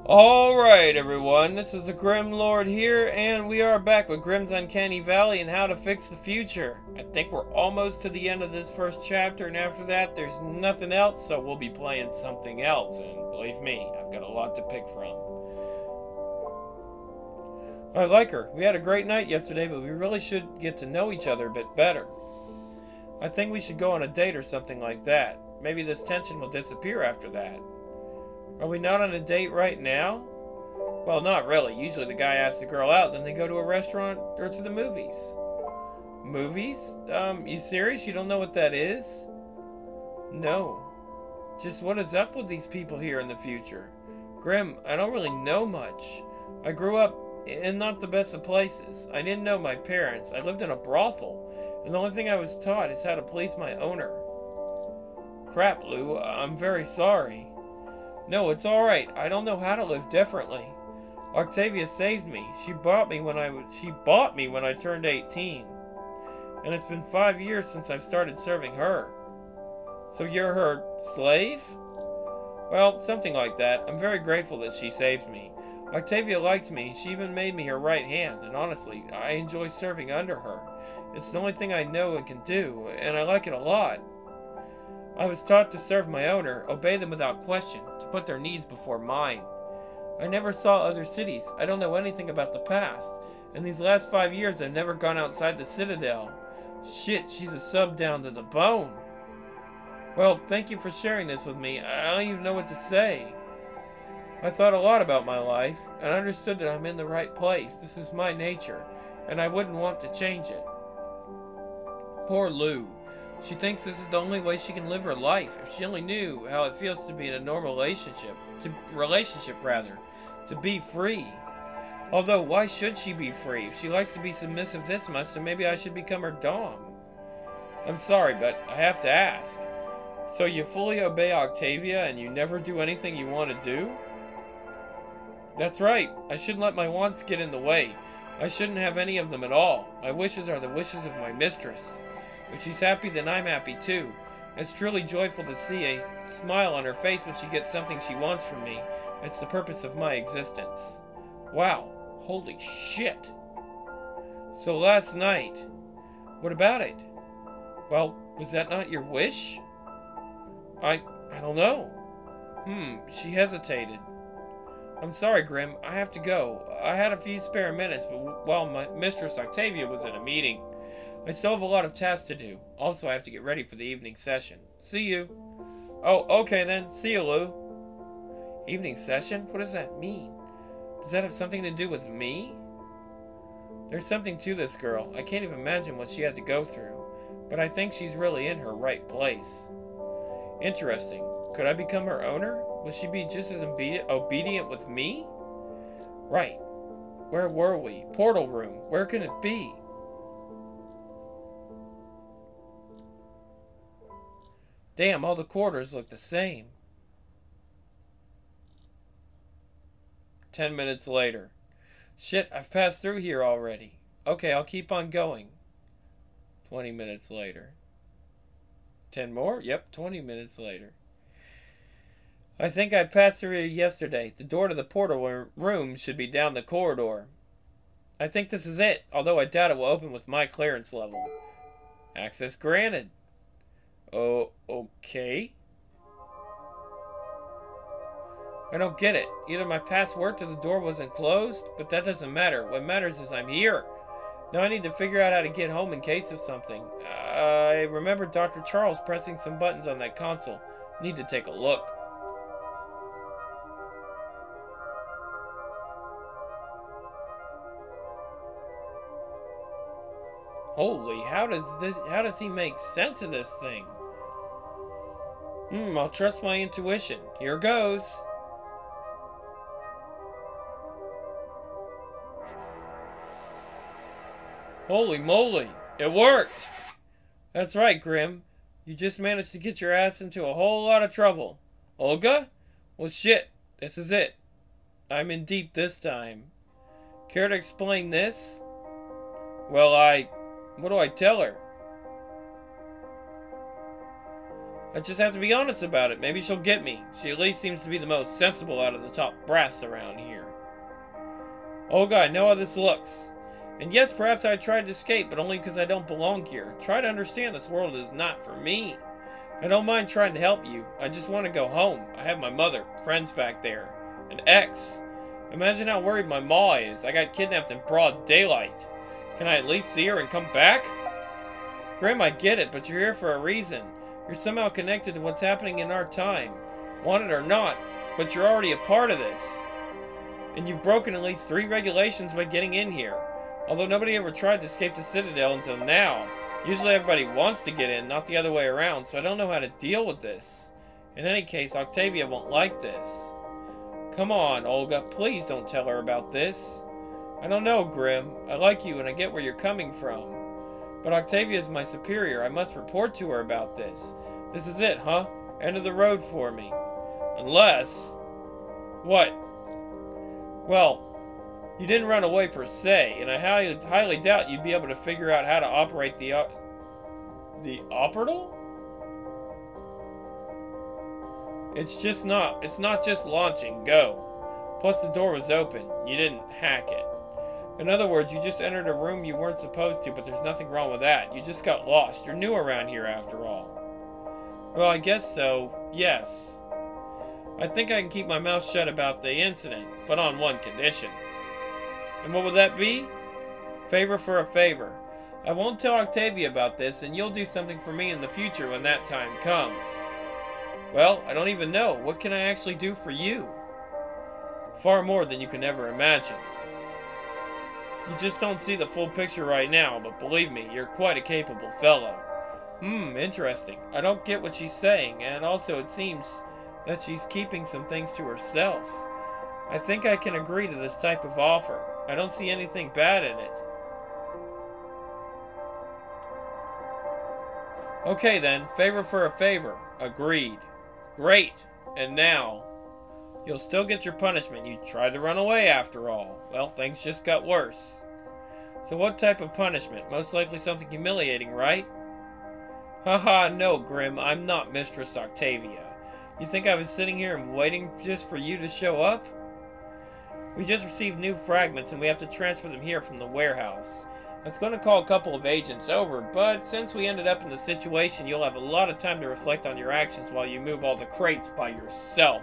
Alright everyone, this is the Grim Lord here, and we are back with Grim's Uncanny Valley and how to fix the future. I think we're almost to the end of this first chapter, and after that there's nothing else, so we'll be playing something else, and believe me, I've got a lot to pick from. I like her. We had a great night yesterday, but we really should get to know each other a bit better. I think we should go on a date or something like that. Maybe this tension will disappear after that. Are we not on a date right now? Well, not really. Usually the guy asks the girl out, then they go to a restaurant or to the movies. Movies? You serious? You don't know what that is? No. Just what is up with these people here in the future? Grim, I don't really know much. I grew up in not the best of places. I didn't know my parents. I lived in a brothel, and the only thing I was taught is how to please my owner. Crap, Lou. I'm very sorry. No, it's alright. I don't know how to live differently. Octavia saved me. She bought me when I turned 18. And it's been 5 years since I've started serving her. So you're her slave? Well, something like that. I'm very grateful that she saved me. Octavia likes me. She even made me her right hand, and honestly, I enjoy serving under her. It's the only thing I know and can do, and I like it a lot. I was taught to serve my owner, obey them without question, to put their needs before mine. I never saw other cities. I don't know anything about the past. In these last 5 years, I've never gone outside the Citadel. Shit, she's a sub down to the bone. Well, thank you for sharing this with me. I don't even know what to say. I thought a lot about my life, and understood that I'm in the right place. This is my nature, and I wouldn't want to change it. Poor Lou. She thinks this is the only way she can live her life. If she only knew how it feels to be in a normal relationship, to be free. Although, why should she be free? If she likes to be submissive this much, then maybe I should become her dom. I'm sorry, but I have to ask. So you fully obey Octavia and you never do anything you want to do? That's right. I shouldn't let my wants get in the way. I shouldn't have any of them at all. My wishes are the wishes of my mistress. If she's happy, then I'm happy too. It's truly joyful to see a smile on her face when she gets something she wants from me. It's the purpose of my existence. Wow. Holy shit. So last night, what about it? Well, was that not your wish? I don't know. She hesitated. I'm sorry, Grim. I have to go. I had a few spare minutes, but while my mistress Octavia was in a meeting, I still have a lot of tasks to do. Also, I have to get ready for the evening session. See you. Oh, okay then. See you, Lou. Evening session? What does that mean? Does that have something to do with me? There's something to this girl. I can't even imagine what she had to go through. But I think she's really in her right place. Interesting. Could I become her owner? Will she be just as obedient with me? Right. Where were we? Portal room. Where can it be? Damn, all the corridors look the same. 10 minutes later. Shit, I've passed through here already. Okay, I'll keep on going. 20 minutes later. 10 more? Yep, 20 minutes later. I think I passed through here yesterday. The door to the portal room should be down the corridor. I think this is it, although I doubt it will open with my clearance level. Access granted. Oh, okay. I don't get it. Either my password to the door wasn't closed, but that doesn't matter. What matters is I'm here. Now I need to figure out how to get home in case of something. I remember Dr. Charles pressing some buttons on that console. Need to take a look. Holy, how does he make sense of this thing? I'll trust my intuition. Here goes. Holy moly, it worked! That's right, Grim. You just managed to get your ass into a whole lot of trouble. Olga? Well, shit, this is it. I'm in deep this time. Care to explain this? Well, what do I tell her? I just have to be honest about it. Maybe she'll get me. She at least seems to be the most sensible out of the top brass around here. Olga, I know how this looks. And yes, perhaps I tried to escape, but only because I don't belong here. Try to understand this world is not for me. I don't mind trying to help you. I just want to go home. I have my mother, friends back there, an ex. Imagine how worried my ma is. I got kidnapped in broad daylight. Can I at least see her and come back? Grim, I get it, but you're here for a reason. You're somehow connected to what's happening in our time. Want it or not, but you're already a part of this. And you've broken at least 3 regulations by getting in here. Although nobody ever tried to escape the Citadel until now. Usually everybody wants to get in, not the other way around, so I don't know how to deal with this. In any case, Octavia won't like this. Come on, Olga, please don't tell her about this. I don't know, Grim. I like you and I get where you're coming from. But Octavia is my superior. I must report to her about this. This is it, huh? End of the road for me. Unless... What? Well, you didn't run away per se, and I highly doubt you'd be able to figure out how to operate the orbital? It's not just launching, go. Plus the door was open. You didn't hack it. In other words, you just entered a room you weren't supposed to, but there's nothing wrong with that. You just got lost. You're new around here after all. Well, I guess so, yes. I think I can keep my mouth shut about the incident, but on one condition. And what would that be? Favor for a favor. I won't tell Octavia about this, and you'll do something for me in the future when that time comes. Well, I don't even know. What can I actually do for you? Far more than you can ever imagine. You just don't see the full picture right now, but believe me, you're quite a capable fellow. Interesting. I don't get what she's saying, and also it seems that she's keeping some things to herself. I think I can agree to this type of offer. I don't see anything bad in it. Okay then, favor for a favor. Agreed. Great. And now, you'll still get your punishment. You tried to run away after all. Well, things just got worse. So what type of punishment? Most likely something humiliating, right? Haha, no, Grim. I'm not Mistress Octavia. You think I was sitting here and waiting just for you to show up? We just received new fragments and we have to transfer them here from the warehouse. It's going to call a couple of agents over, but since we ended up in the situation, you'll have a lot of time to reflect on your actions while you move all the crates by yourself.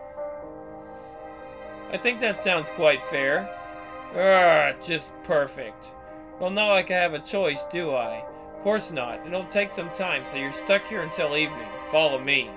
I think that sounds quite fair. Just perfect. Well, not like I have a choice, do I? Of course not. It'll take some time, so you're stuck here until evening. Follow me.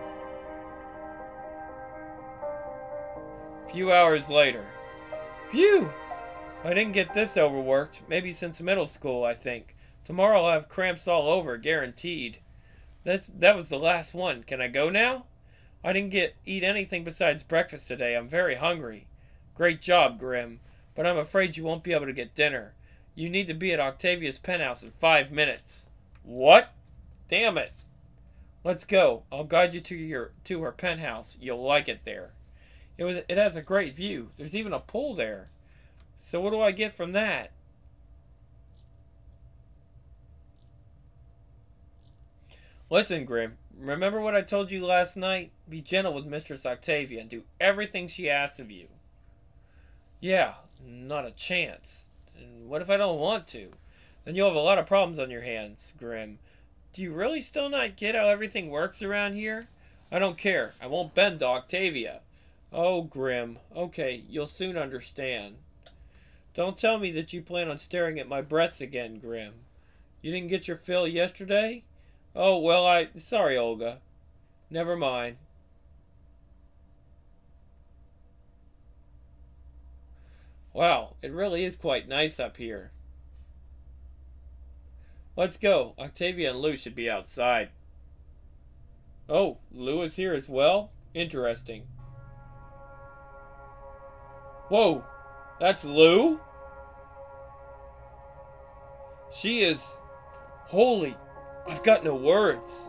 A few hours later. Phew! I didn't get this overworked. Maybe since middle school, I think. Tomorrow I'll have cramps all over, guaranteed. That was the last one. Can I go now? I didn't eat anything besides breakfast today. I'm very hungry. Great job, Grim. But I'm afraid you won't be able to get dinner. You need to be at Octavia's penthouse in 5 minutes. What? Damn it. Let's go. I'll guide you to her penthouse. You'll like it there. It has a great view. There's even a pool there. So what do I get from that? Listen, Grim. Remember what I told you last night? Be gentle with Mistress Octavia and do everything she asks of you. Yeah, not a chance. And what if I don't want to? Then you'll have a lot of problems on your hands, Grim. Do you really still not get how everything works around here? I don't care. I won't bend to Octavia. Oh, Grim. Okay, you'll soon understand. Don't tell me that you plan on staring at my breasts again, Grim. You didn't get your fill yesterday? Oh, well, sorry, Olga. Never mind. Wow, it really is quite nice up here. Let's go. Octavia and Lou should be outside. Oh, Lou is here as well? Interesting. Whoa, that's Lou? She is... Holy, I've got no words.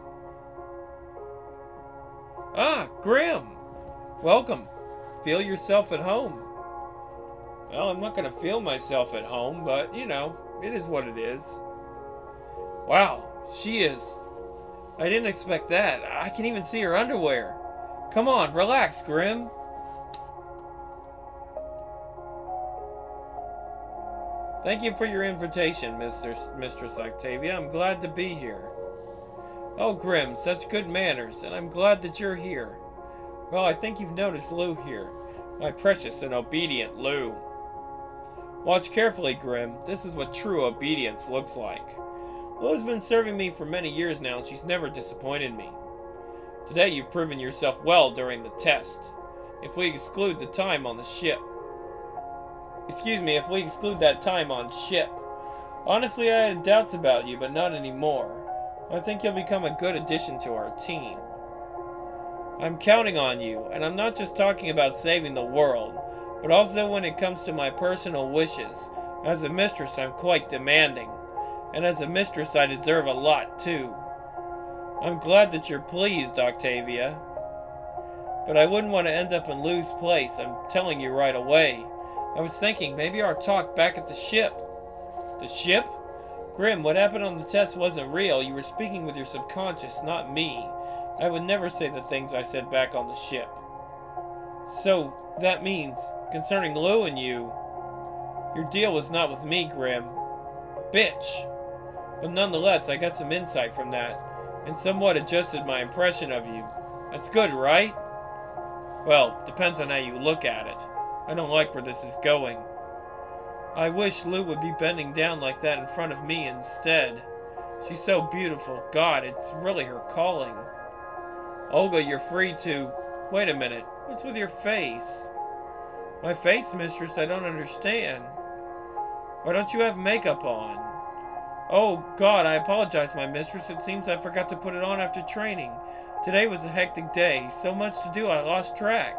Ah, Grim. Welcome. Feel yourself at home. Well, I'm not going to feel myself at home, but, you know, it is what it is. Wow, she is I didn't expect that. I can even see her underwear. Come on, relax, Grim. Thank you for your invitation, Mistress Octavia. I'm glad to be here. Oh, Grim, such good manners, and I'm glad that you're here. Well, I think you've noticed Lou here. My precious and obedient Lou. Watch carefully, Grim. This is what true obedience looks like. Lou's been serving me for many years now, and she's never disappointed me. Today you've proven yourself well during the test. If we exclude the time on the ship. If we exclude that time on ship. Honestly, I had doubts about you, but not anymore. I think you'll become a good addition to our team. I'm counting on you, and I'm not just talking about saving the world, but also when it comes to my personal wishes. As a mistress, I'm quite demanding. And as a mistress, I deserve a lot, too. I'm glad that you're pleased, Octavia. But I wouldn't want to end up in Lou's place, I'm telling you right away. I was thinking, maybe our talk back at the ship. The ship? Grim, what happened on the test wasn't real. You were speaking with your subconscious, not me. I would never say the things I said back on the ship. So, that means, concerning Lou and you, your deal was not with me, Grim. Bitch. But nonetheless, I got some insight from that, and somewhat adjusted my impression of you. That's good, right? Well, depends on how you look at it. I don't like where this is going. I wish Lou would be bending down like that in front of me instead. She's so beautiful. God, it's really her calling. Olga, you're free to... Wait a minute. What's with your face? My face, mistress? I don't understand. Why don't you have makeup on? Oh, God, I apologize, my mistress. It seems I forgot to put it on after training. Today was a hectic day. So much to do, I lost track.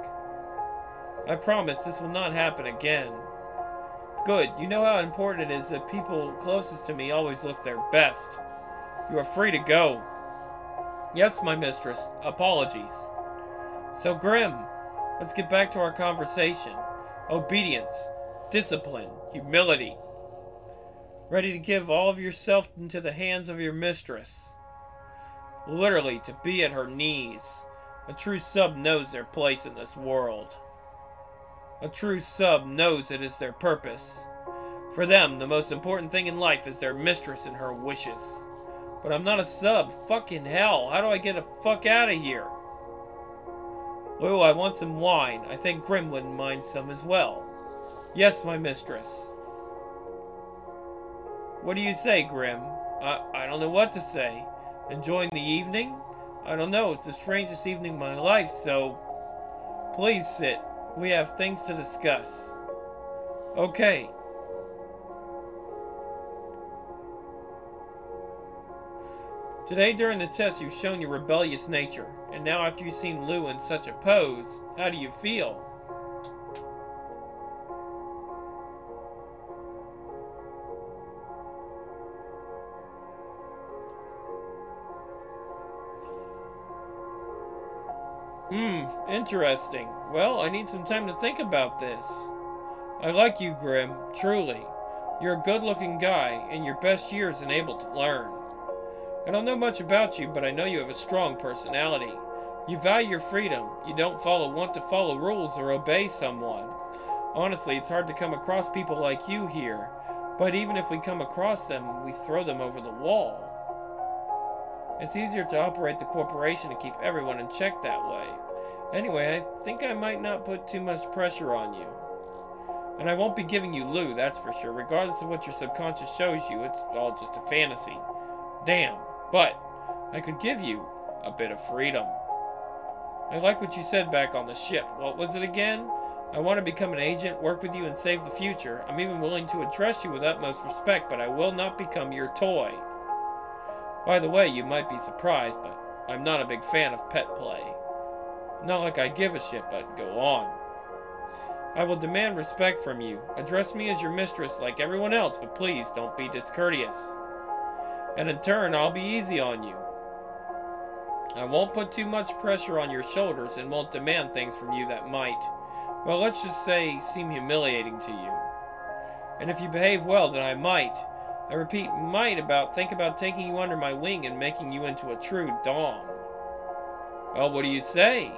I promise this will not happen again. Good. You know how important it is that people closest to me always look their best. You are free to go. Yes, my mistress. Apologies. So, Grim, let's get back to our conversation. Obedience, discipline, humility. Ready to give all of yourself into the hands of your mistress. Literally, to be at her knees. A true sub knows their place in this world. A true sub knows it is their purpose. For them, the most important thing in life is their mistress and her wishes. But I'm not a sub. Fucking hell. How do I get the fuck out of here? Lou, I want some wine. I think Grim wouldn't mind some as well. Yes, my mistress. What do you say, Grim? I don't know what to say. Enjoying the evening? I don't know. It's the strangest evening of my life, so... Please sit. We have things to discuss. Okay. Today during the test you've shown your rebellious nature, and now after you've seen Lou in such a pose, how do you feel? Interesting. Well, I need some time to think about this. I like you, Grim, truly. You're a good-looking guy, in your best years and able to learn. I don't know much about you, but I know you have a strong personality. You value your freedom. You don't want to follow rules or obey someone. Honestly, it's hard to come across people like you here, but even if we come across them, we throw them over the wall. It's easier to operate the corporation and keep everyone in check that way. Anyway, I think I might not put too much pressure on you. And I won't be giving you Lou, that's for sure. Regardless of what your subconscious shows you, it's all just a fantasy. Damn, but I could give you a bit of freedom. I like what you said back on the ship. What was it again? I want to become an agent, work with you, and save the future. I'm even willing to entrust you with utmost respect, but I will not become your toy. By the way, you might be surprised, but I'm not a big fan of pet play. Not like I give a shit, but go on. I will demand respect from you. Address me as your mistress like everyone else, but please don't be discourteous. And in turn, I'll be easy on you. I won't put too much pressure on your shoulders and won't demand things from you that might, well, let's just say, seem humiliating to you. And if you behave well, then I might. I repeat, think about taking you under my wing and making you into a true dom. Well, what do you say?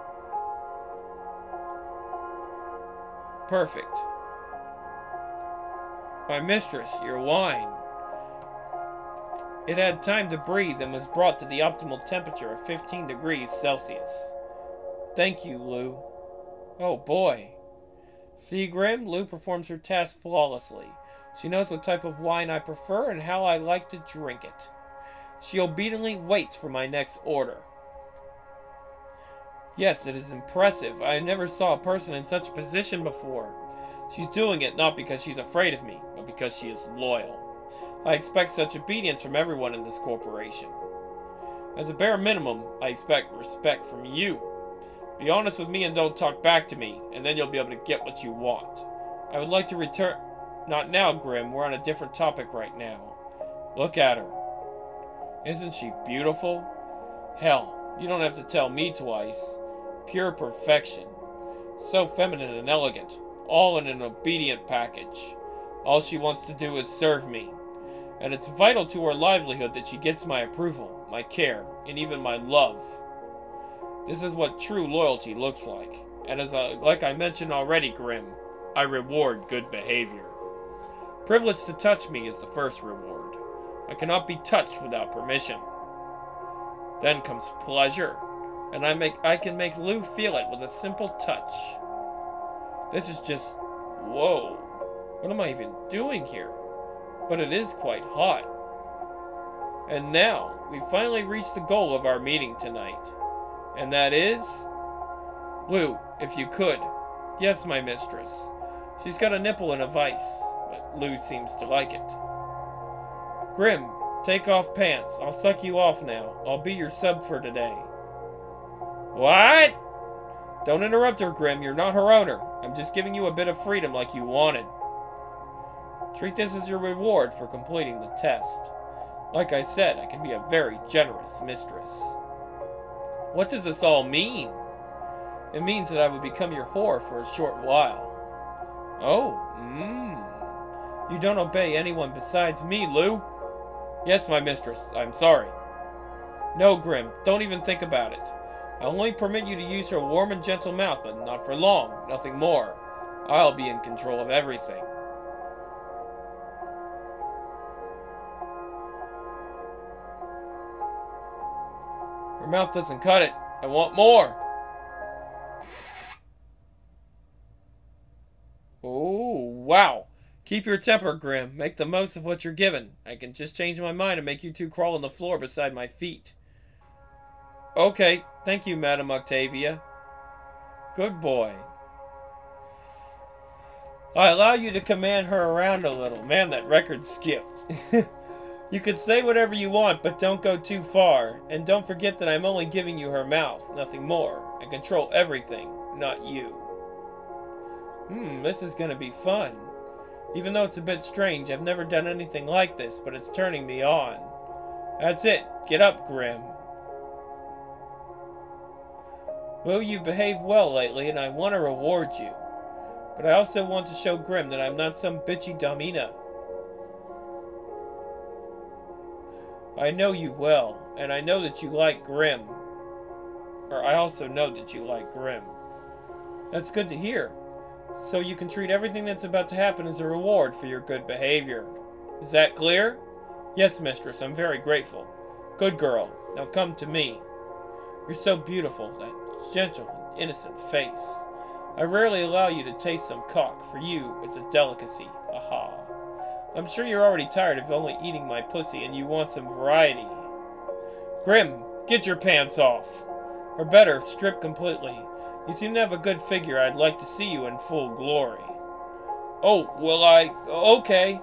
Perfect. My mistress, your wine. It had time to breathe and was brought to the optimal temperature of 15 degrees Celsius. Thank you, Lou. Oh boy. See, Grim, Lou performs her task flawlessly. She knows what type of wine I prefer and how I like to drink it. She obediently waits for my next order. Yes, it is impressive. I never saw a person in such a position before. She's doing it not because she's afraid of me, but because she is loyal. I expect such obedience from everyone in this corporation. As a bare minimum, I expect respect from you. Be honest with me and don't talk back to me, and then you'll be able to get what you want. I would like to return... Not now, Grim. We're on a different topic right now. Look at her. Isn't she beautiful? Hell, you don't have to tell me twice. Pure perfection. So feminine and elegant. All in an obedient package. All she wants to do is serve me. And it's vital to her livelihood that she gets my approval, my care, and even my love. This is what true loyalty looks like. And like I mentioned already, Grim, I reward good behavior. Privilege to touch me is the first reward. I cannot be touched without permission. Then comes pleasure, and I can make Lou feel it with a simple touch. This is just... whoa. What am I even doing here? But it is quite hot. And now, we finally reached the goal of our meeting tonight. And that is... Lou, if you could. Yes, my mistress. She's got a nipple in a vice, but Lou seems to like it. Grim, take off pants. I'll suck you off now. I'll be your sub for today. What? Don't interrupt her, Grim. You're not her owner. I'm just giving you a bit of freedom like you wanted. Treat this as your reward for completing the test. Like I said, I can be a very generous mistress. What does this all mean? It means that I would become your whore for a short while. Oh, You don't obey anyone besides me, Lou. Yes, my mistress. I'm sorry. No, Grim. Don't even think about it. I only permit you to use her warm and gentle mouth, but not for long. Nothing more. I'll be in control of everything. Her mouth doesn't cut it. I want more. Oh, wow. Keep your temper, Grim. Make the most of what you're given. I can just change my mind and make you two crawl on the floor beside my feet. Okay, thank you, Madam Octavia. Good boy. I allow you to command her around a little. Man, that record skipped. You can say whatever you want, but don't go too far. And don't forget that I'm only giving you her mouth, nothing more. I control everything, not you. This is gonna be fun. Even though it's a bit strange, I've never done anything like this, but it's turning me on. That's it. Get up, Grim. Well, you've behaved well lately, and I want to reward you. But I also want to show Grim that I'm not some bitchy domina. I know you well, and I know that you like Grim. Or I also know that you like Grim. That's good to hear. So you can treat everything that's about to happen as a reward for your good behavior. Is that clear? Yes, mistress, I'm very grateful. Good girl. Now come to me. You're so beautiful, that gentle and innocent face. I rarely allow you to taste some cock. For you, it's a delicacy. Aha. I'm sure you're already tired of only eating my pussy and you want some variety. Grim, get your pants off. Or better, strip completely. You seem to have a good figure. I'd like to see you in full glory. Oh, will I? Okay.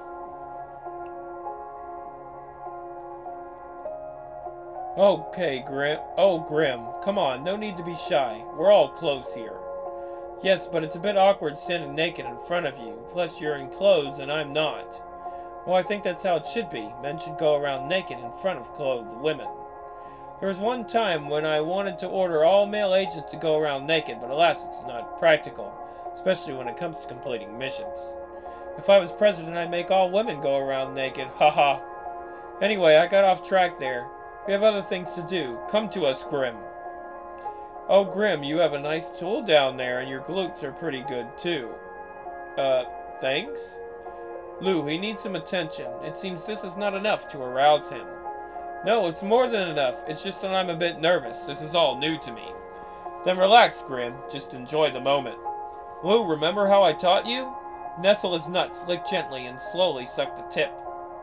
Okay, Grim. Oh, Grim. Come on, no need to be shy. We're all close here. Yes, but it's a bit awkward standing naked in front of you. Plus, you're in clothes and I'm not. Well, I think that's how it should be. Men should go around naked in front of clothed women. There was one time when I wanted to order all male agents to go around naked, but alas, it's not practical, especially when it comes to completing missions. If I was president, I'd make all women go around naked. Haha. Anyway, I got off track there. We have other things to do. Come to us, Grim. Oh, Grim, you have a nice tool down there, and your glutes are pretty good, too. Thanks? Lou, he needs some attention. It seems this is not enough to arouse him. No, it's more than enough. It's just that I'm a bit nervous. This is all new to me. Then relax, Grim. Just enjoy the moment. Lou, remember how I taught you? Nestle his nuts, lick gently, and slowly suck the tip.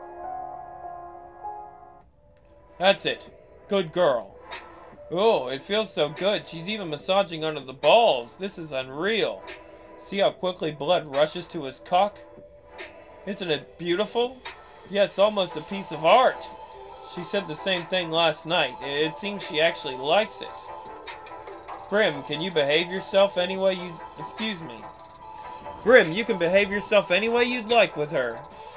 That's it. Good girl. Oh, it feels so good. She's even massaging under the balls. This is unreal. See how quickly blood rushes to his cock? Isn't it beautiful? Yes, almost a piece of art. She said the same thing last night. It seems she actually likes it. Grim, can you behave yourself any way you... Excuse me. Grim, you can behave yourself any way you'd like with her.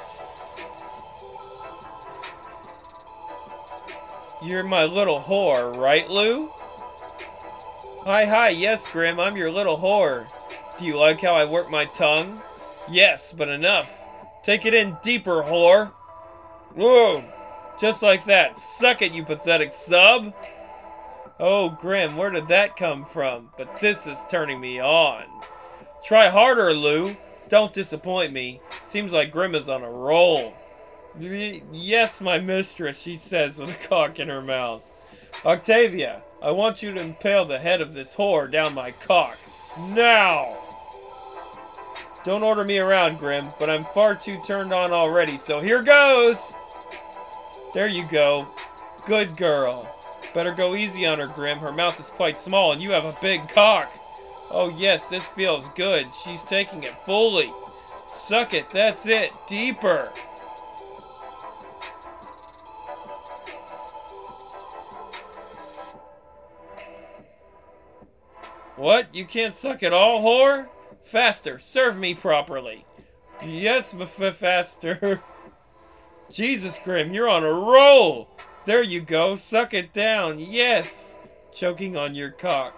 You're my little whore, right, Lou? Hi, yes, Grim, I'm your little whore. Do you like how I work my tongue? Yes, but enough. Take it in deeper, whore. Whoa, just like that. Suck it, you pathetic sub. Oh, Grim, where did that come from? But this is turning me on. Try harder, Lou. Don't disappoint me. Seems like Grim is on a roll. Yes, my mistress, she says with a cock in her mouth. Octavia, I want you to impale the head of this whore down my cock. Now! Don't order me around, Grim, but I'm far too turned on already, so here goes! There you go. Good girl. Better go easy on her, Grim. Her mouth is quite small and you have a big cock. Oh yes, this feels good. She's taking it fully. Suck it, that's it. Deeper. What? You can't suck it all, whore? Faster, serve me properly. Yes, faster. Jesus, Grim, you're on a roll. There you go, suck it down, yes. Choking on your cock.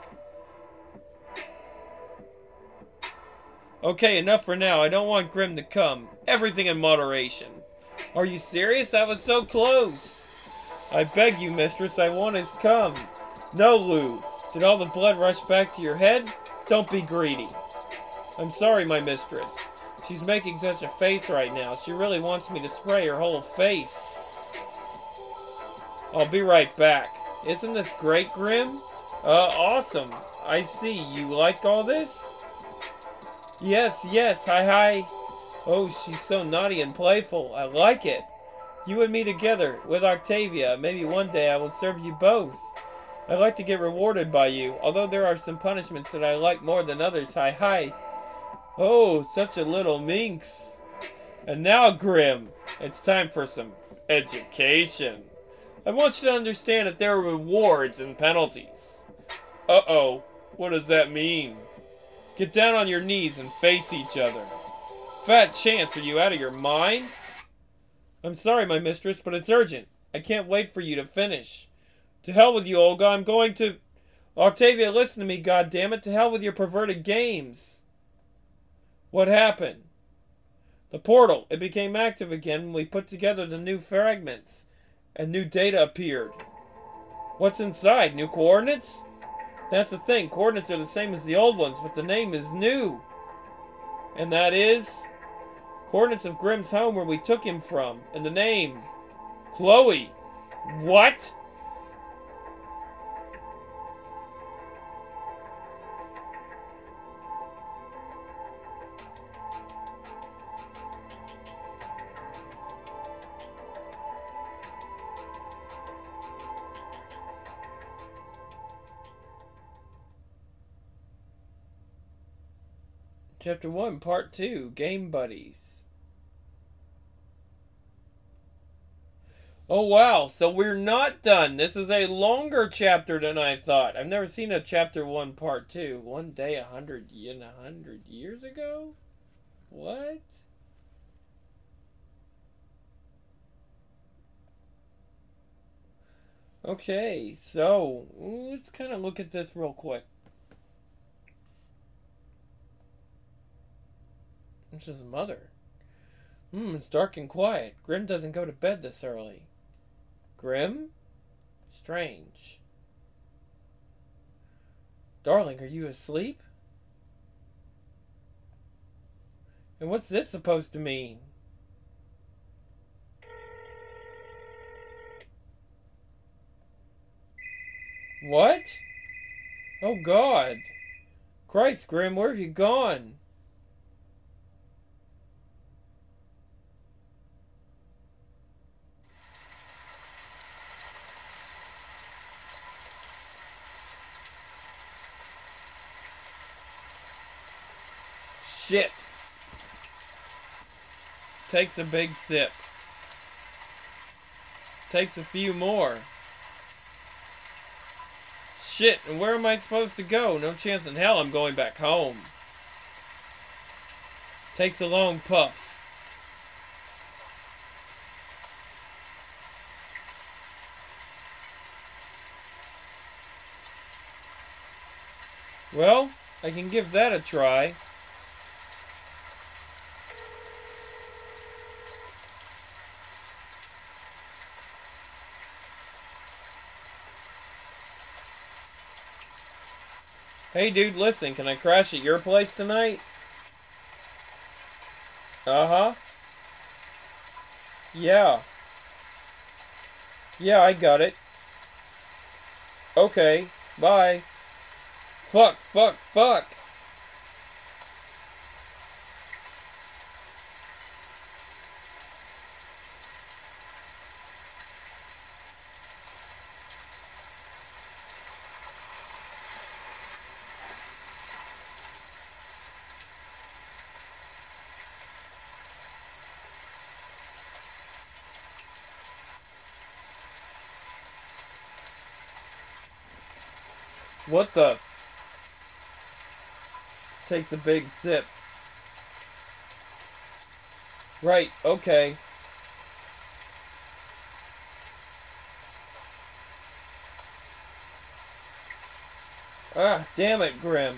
Okay, enough for now. I don't want Grim to come. Everything in moderation. Are you serious? I was so close. I beg you, mistress, I want his cum. No, Lou. Did all the blood rush back to your head? Don't be greedy. I'm sorry, my mistress. She's making such a face right now. She really wants me to spray her whole face. I'll be right back. Isn't this great, Grim? Awesome. I see. You liked all this? Yes. Hi. Oh, she's so naughty and playful. I like it. You and me together, with Octavia. Maybe one day I will serve you both. I like to get rewarded by you, although there are some punishments that I like more than others. Hi. Oh, such a little minx. And now, Grim, it's time for some education. I want you to understand that there are rewards and penalties. Uh-oh, what does that mean? Get down on your knees and face each other. Fat Chance, are you out of your mind? I'm sorry, my mistress, but it's urgent. I can't wait for you to finish. To hell with you, Olga. I'm going to... Octavia, listen to me, goddammit. To hell with your perverted games. What happened? The portal. It became active again when we put together the new fragments. And new data appeared. What's inside? New coordinates? That's the thing. Coordinates are the same as the old ones, but the name is new. And that is... Coordinates of Grim's home where we took him from. And the name... Chloe. What? Chapter 1, Part 2, Game Buddies. Oh wow, so we're not done. This is a longer chapter than I thought. I've never seen a Chapter 1, Part 2. One day, 100 years ago? What? Okay, so let's kind of look at this real quick. This is mother. It's dark and quiet. Grim doesn't go to bed this early. Grim? Strange. Darling, are you asleep? And what's this supposed to mean? What? Oh God. Christ, Grim, where have you gone? Shit. Takes a big sip. Takes a few more. Shit, and where am I supposed to go? No chance in hell I'm going back home. Takes a long puff. Well, I can give that a try. Hey dude, listen, can I crash at your place tonight? Uh-huh. Yeah. Yeah, I got it. Okay, bye. Fuck, fuck, fuck. What the? Takes a big sip. Right, okay. Ah, damn it, Grim.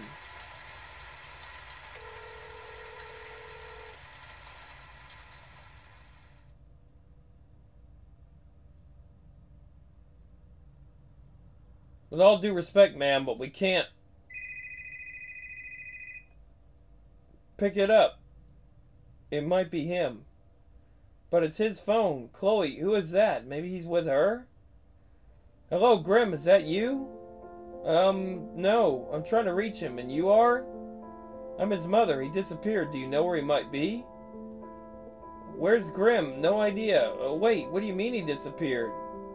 With all due respect, ma'am, but we can't pick it up. It might be him. But it's his phone. Chloe, who is that? Maybe he's with her? Hello, Grim, is that you? No. I'm trying to reach him, and you are? I'm his mother. He disappeared. Do you know where he might be? Where's Grim? No idea. Wait, what do you mean he disappeared?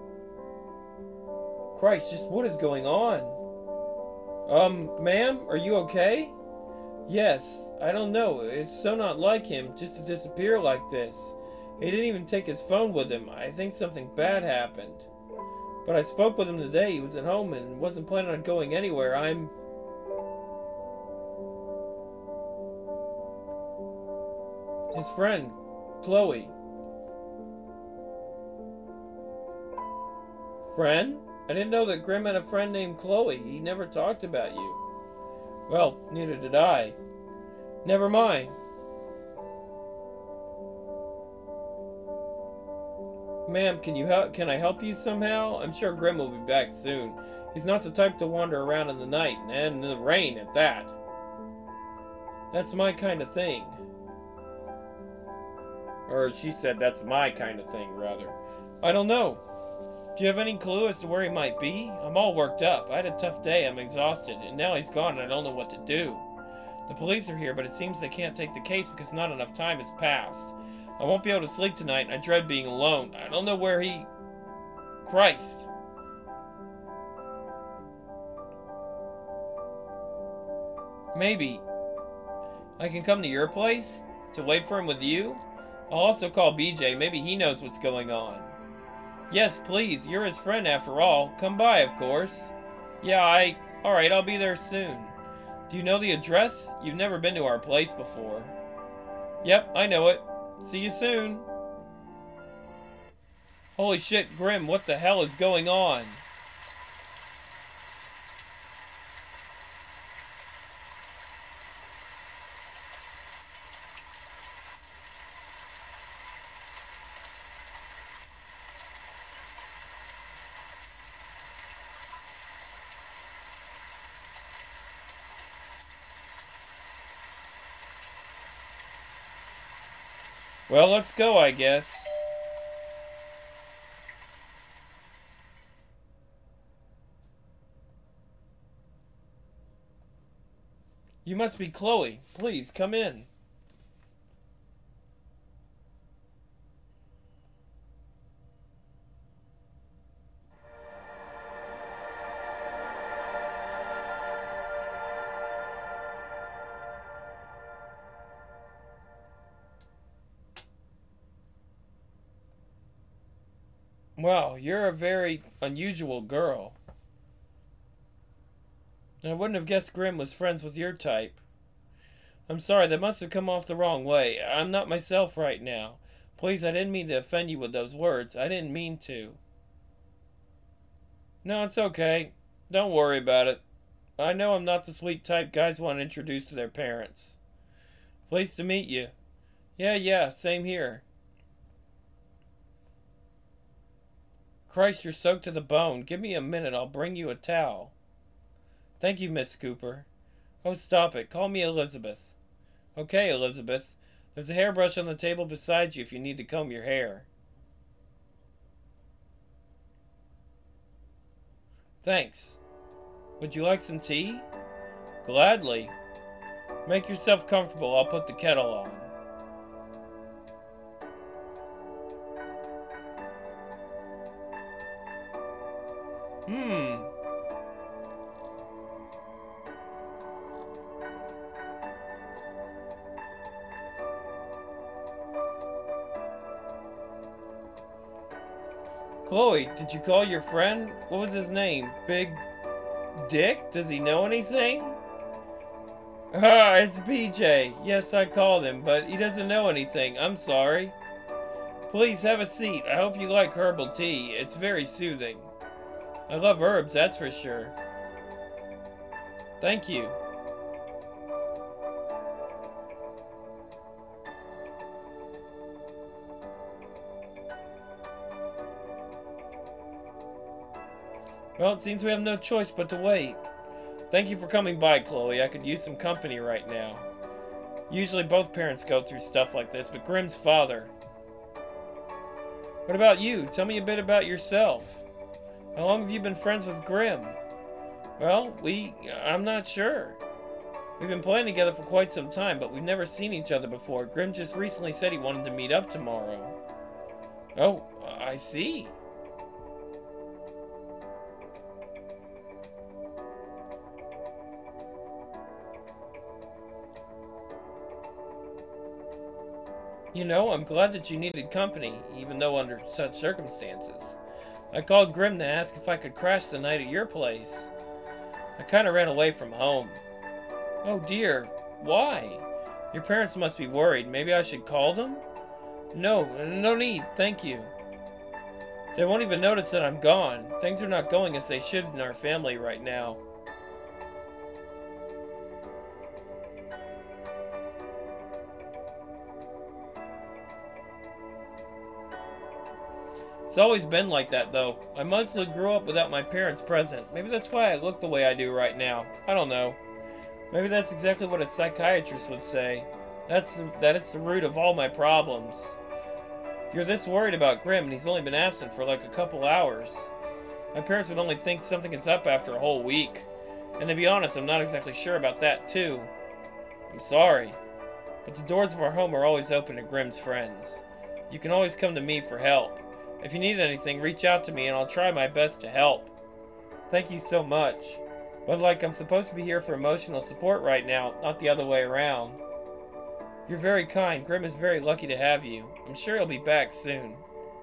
Christ, just what is going on? Ma'am, are you okay? Yes, I don't know. It's so not like him just to disappear like this. He didn't even take his phone with him. I think something bad happened. But I spoke with him today. He was at home and wasn't planning on going anywhere. I'm... his friend, Chloe. Friend? I didn't know that Grim had a friend named Chloe. He never talked about you. Well, neither did I. Never mind. Ma'am, can I help you somehow? I'm sure Grim will be back soon. He's not the type to wander around in the night, and in the rain at that. That's my kind of thing. Or she said that's my kind of thing, rather. I don't know. Do you have any clue as to where he might be? I'm all worked up. I had a tough day, I'm exhausted, and now he's gone and I don't know what to do. The police are here, but it seems they can't take the case because not enough time has passed. I won't be able to sleep tonight, and I dread being alone. I don't know where he... Christ. Maybe I can come to your place to wait for him with you? I'll also call BJ. Maybe he knows what's going on. Yes, please. You're his friend after all. Come by, of course. Yeah, Alright, I'll be there soon. Do you know the address? You've never been to our place before. Yep, I know it. See you soon. Holy shit, Grim, what the hell is going on? Well, let's go, I guess. You must be Chloe. Please, come in. Wow, you're a very unusual girl. I wouldn't have guessed Grim was friends with your type. I'm sorry, that must have come off the wrong way. I'm not myself right now. Please, I didn't mean to offend you with those words. I didn't mean to. No, it's okay. Don't worry about it. I know I'm not the sweet type guys want to introduce to their parents. Pleased to meet you. Yeah, same here. Christ, you're soaked to the bone. Give me a minute, I'll bring you a towel. Thank you, Miss Cooper. Oh, stop it. Call me Elizabeth. Okay, Elizabeth. There's a hairbrush on the table beside you if you need to comb your hair. Thanks. Would you like some tea? Gladly. Make yourself comfortable. I'll put the kettle on. Chloe, did you call your friend? What was his name? Big Dick? Does he know anything? Ah, it's BJ. Yes, I called him, but he doesn't know anything. I'm sorry. Please have a seat. I hope you like herbal tea. It's very soothing. I love herbs, that's for sure. Thank you. Well, it seems we have no choice but to wait. Thank you for coming by, Chloe. I could use some company right now. Usually both parents go through stuff like this, but Grim's father. What about you? Tell me a bit about yourself. How long have you been friends with Grim? Well, I'm not sure. We've been playing together for quite some time, but we've never seen each other before. Grim just recently said he wanted to meet up tomorrow. Oh, I see. You know, I'm glad that you needed company, even though under such circumstances. I called Grim to ask if I could crash the night at your place. I kinda ran away from home. Oh dear, why? Your parents must be worried. Maybe I should call them? No need, thank you. They won't even notice that I'm gone. Things are not going as they should in our family right now. It's always been like that, though. I mostly grew up without my parents present. Maybe that's why I look the way I do right now. I don't know. Maybe that's exactly what a psychiatrist would say. That it's the root of all my problems. You're this worried about Grim, and he's only been absent for like a couple hours. My parents would only think something is up after a whole week. And to be honest, I'm not exactly sure about that, too. I'm sorry. But the doors of our home are always open to Grim's friends. You can always come to me for help. If you need anything, reach out to me and I'll try my best to help. Thank you so much. But like, I'm supposed to be here for emotional support right now, not the other way around. You're very kind. Grim is very lucky to have you. I'm sure he'll be back soon.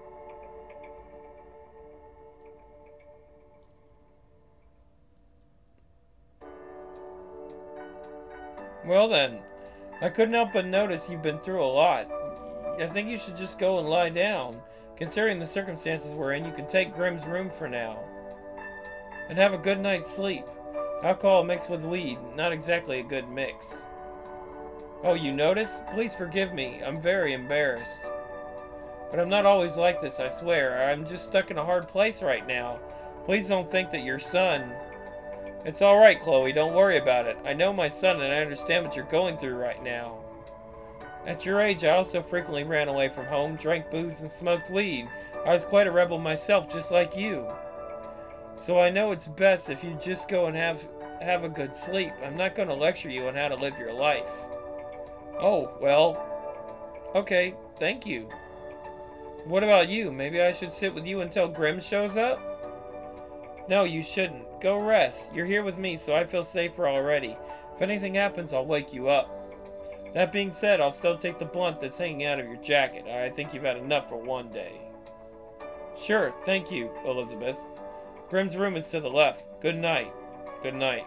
Well then, I couldn't help but notice you've been through a lot. I think you should just go and lie down. Considering the circumstances we're in, you can take Grim's room for now. And have a good night's sleep. Alcohol mixed with weed, not exactly a good mix. Oh, you notice? Please forgive me. I'm very embarrassed. But I'm not always like this, I swear. I'm just stuck in a hard place right now. Please don't think that your son... It's alright, Chloe. Don't worry about it. I know my son and I understand what you're going through right now. At your age, I also frequently ran away from home, drank booze, and smoked weed. I was quite a rebel myself, just like you. So I know it's best if you just go and have a good sleep. I'm not going to lecture you on how to live your life. Oh, well, okay, thank you. What about you? Maybe I should sit with you until Grim shows up? No, you shouldn't. Go rest. You're here with me, so I feel safer already. If anything happens, I'll wake you up. That being said, I'll still take the blunt that's hanging out of your jacket. I think you've had enough for one day. Sure, thank you, Elizabeth. Grim's room is to the left. Good night. Good night.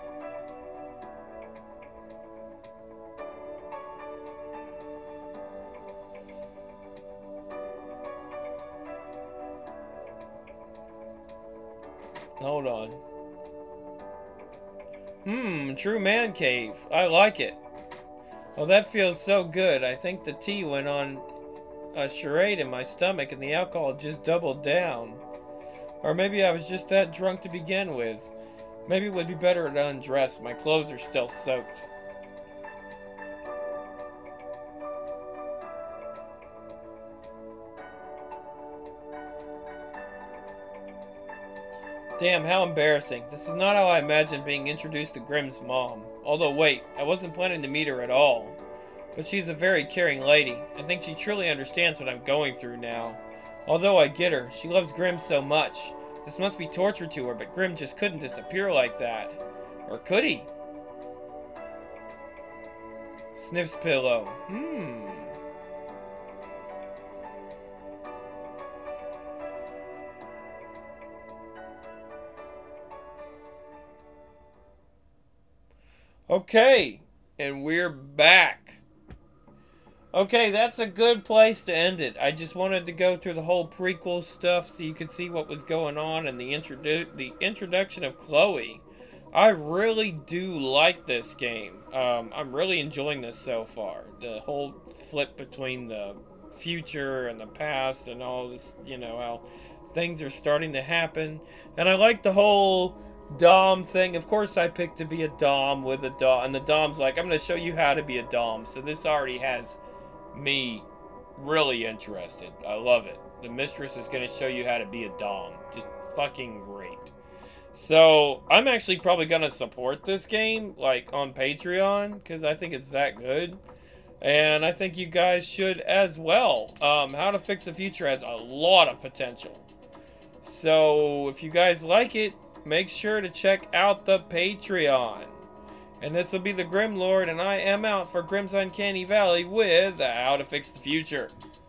Hold on. True man cave. I like it. Oh, that feels so good. I think the tea went on a charade in my stomach and the alcohol just doubled down. Or maybe I was just that drunk to begin with. Maybe it would be better to undress. My clothes are still soaked. Damn, how embarrassing. This is not how I imagined being introduced to Grim's mom. Although, wait, I wasn't planning to meet her at all. But she's a very caring lady. I think she truly understands what I'm going through now. Although I get her, she loves Grim so much. This must be torture to her, but Grim just couldn't disappear like that. Or could he? Sniffs pillow. Okay, and we're back. Okay, that's a good place to end it. I just wanted to go through the whole prequel stuff so you could see what was going on and the introduction of Chloe. I really do like this game. I'm really enjoying this so far. The whole flip between the future and the past and all this, you know, how things are starting to happen. And I like the whole Dom thing. Of course I picked to be a Dom with a Dom, and the Dom's like, I'm going to show you how to be a Dom. So this already has me really interested. I love it. The mistress is going to show you how to be a Dom. Just fucking great. So I'm actually probably going to support this game, like, on Patreon, because I think it's that good. And I think you guys should as well. How to Fix the Future has a lot of potential. So if you guys like it, make sure to check out the Patreon. And this will be the Grim Lord, and I am out for Grim's Uncanny Valley with How to Fix the Future.